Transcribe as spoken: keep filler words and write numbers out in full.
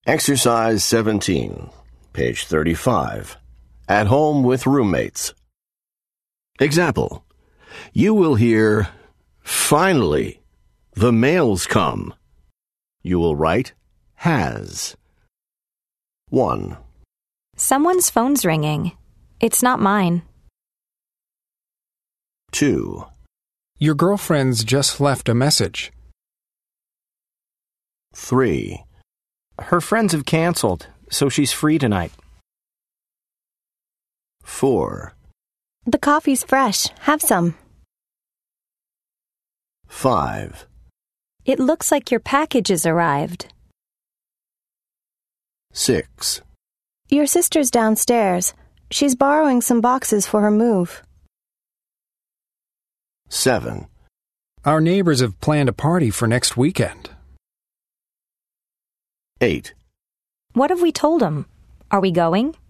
Exercise seventeen, page thirty-five. At home with roommates. Example. You will hear, "Finally, the mail's come." You will write, has. one. Someone's phone's ringing. It's not mine. two. Your girlfriend's just left a message. three. Her friends have canceled, so she's free tonight. four. The coffee's fresh. Have some. five. It looks like your package has arrived. six. Your sister's downstairs. She's borrowing some boxes for her move. seven. Our neighbors have planned a party for next weekend. eight. What have we told him? Are we going?